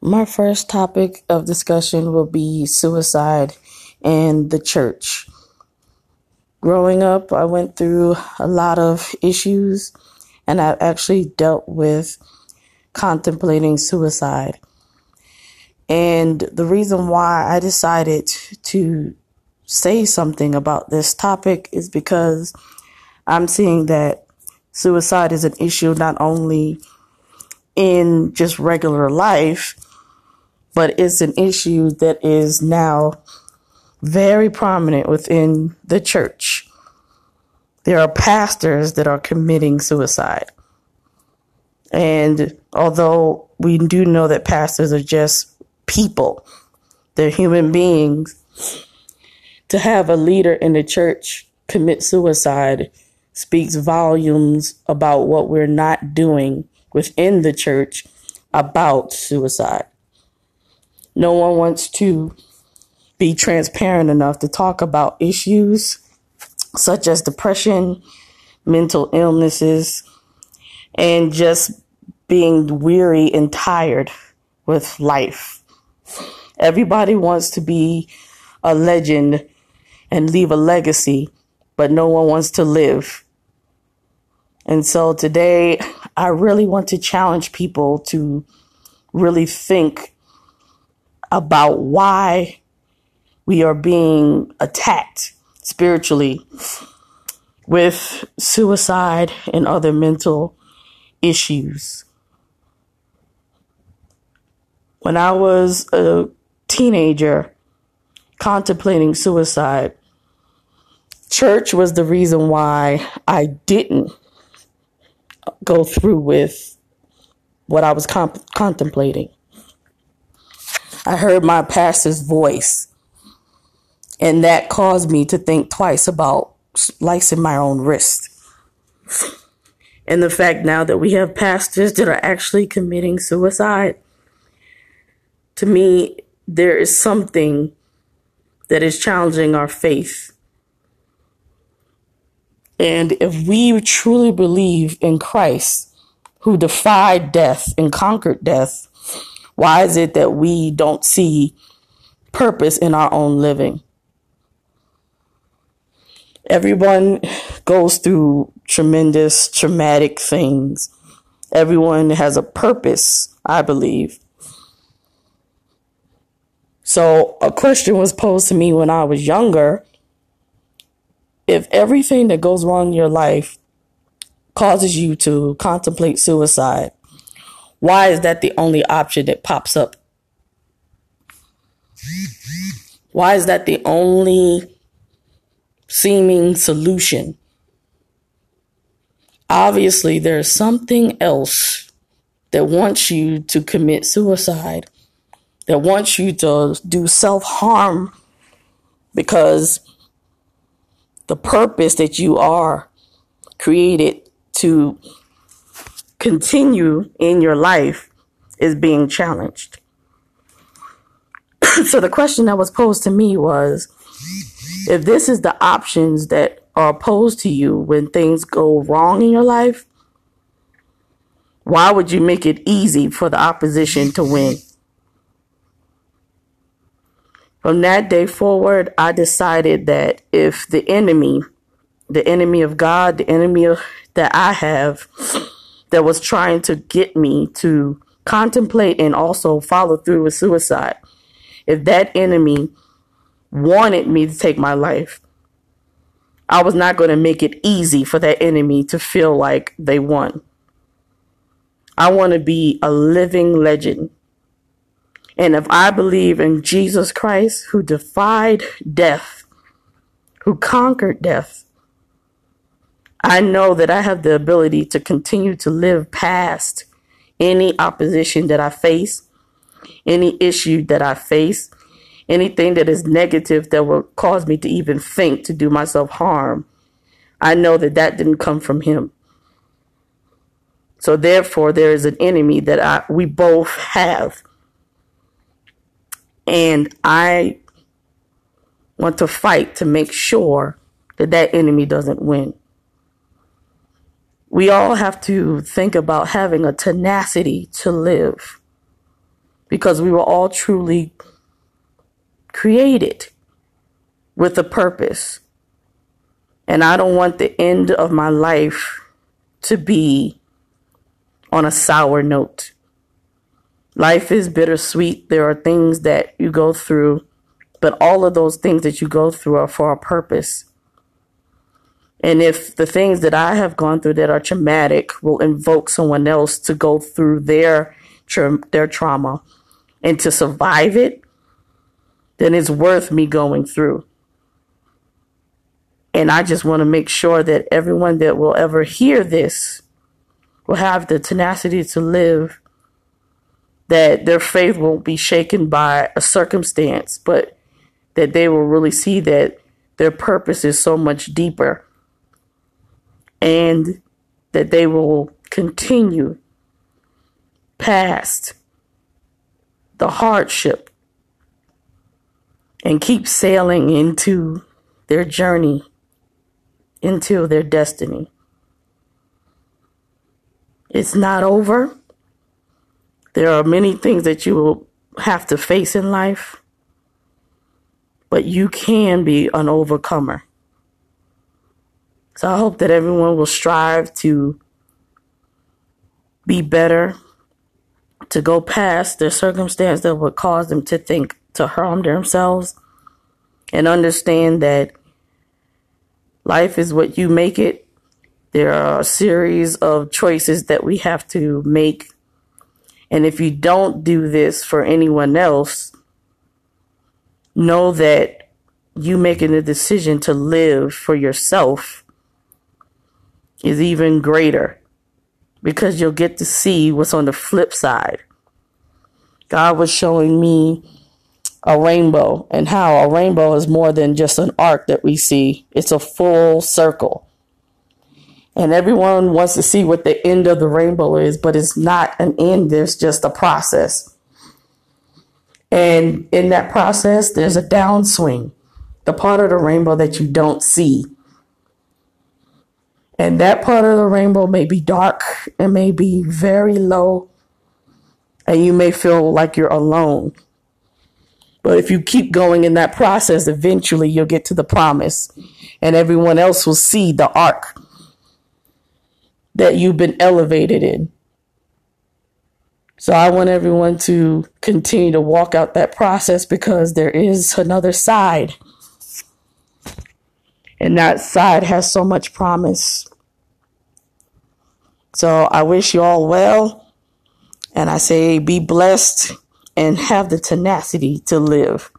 My first topic of discussion will be suicide and the church. Growing up, I went through a lot of issues, and I actually dealt with contemplating suicide. And the reason why I decided to say something about this topic is because I'm seeing that suicide is an issue not only in just regular life, but it's an issue that is now very prominent within the church. There are pastors that are committing suicide. And although we do know that pastors are just people, they're human beings, to have a leader in the church commit suicide speaks volumes about what we're not doing within the church about suicide. No one wants to be transparent enough to talk about issues such as depression, mental illnesses, and just being weary and tired with life. Everybody wants to be a legend and leave a legacy, but no one wants to live. And so today, I really want to challenge people to really think about why we are being attacked spiritually with suicide and other mental issues. When I was a teenager contemplating suicide, church was the reason why I didn't go through with what I was contemplating. I heard my pastor's voice, and that caused me to think twice about slicing my own wrist. And the fact now that we have pastors that are actually committing suicide, to me, there is something that is challenging our faith. And if we truly believe in Christ, who defied death and conquered death, why is it that we don't see purpose in our own living? Everyone goes through tremendous, traumatic things. Everyone has a purpose, I believe. So a question was posed to me when I was younger. If everything that goes wrong in your life causes you to contemplate suicide, why is that the only option that pops up? Why is that the only seeming solution? Obviously, there's something else that wants you to commit suicide, that wants you to do self-harm, because the purpose that you are created to continue in your life is being challenged. So the question that was posed to me was, if this is the options that are posed to you when things go wrong in your life, why would you make it easy for the opposition to win? From that day forward, I decided that if the enemy of God, the enemy that I have, that was trying to get me to contemplate and also follow through with suicide, if that enemy wanted me to take my life, I was not going to make it easy for that enemy to feel like they won. I want to be a living legend. And if I believe in Jesus Christ, who defied death, who conquered death, I know that I have the ability to continue to live past any opposition that I face, any issue that I face, anything that is negative that will cause me to even think to do myself harm. I know that that didn't come from him. So therefore, there is an enemy that we both have. And I want to fight to make sure that that enemy doesn't win. We all have to think about having a tenacity to live. because we were all truly created with a purpose. And I don't want the end of my life to be on a sour note. Life is bittersweet. There are things that you go through, but all of those things that you go through are for a purpose. And if the things that I have gone through that are traumatic will invoke someone else to go through their trauma and to survive it, then it's worth me going through. And I just want to make sure that everyone that will ever hear this will have the tenacity to live, that their faith won't be shaken by a circumstance, but that they will really see that their purpose is so much deeper, and that they will continue past the hardship and keep sailing into their journey, into their destiny. It's not over. There are many things that you will have to face in life, but you can be an overcomer. So I hope that everyone will strive to be better, to go past the circumstance that would cause them to think to harm themselves, and understand that life is what you make it. There are a series of choices that we have to make. And if you don't do this for anyone else, know that you making the decision to live for yourself is even greater, because you'll get to see what's on the flip side. God was showing me a rainbow, and how a rainbow is more than just an arc that we see. It's a full circle. And everyone wants to see what the end of the rainbow is, but it's not an end. There's just a process. And in that process, there's a downswing, the part of the rainbow that you don't see. And that part of the rainbow may be dark, it may be very low, and you may feel like you're alone. But if you keep going in that process, eventually you'll get to the promise, and everyone else will see the arc that you've been elevated in. So I want everyone to continue to walk out that process, because there is another side. And that side has so much promise. So I wish you all well. And I say be blessed and have the tenacity to live.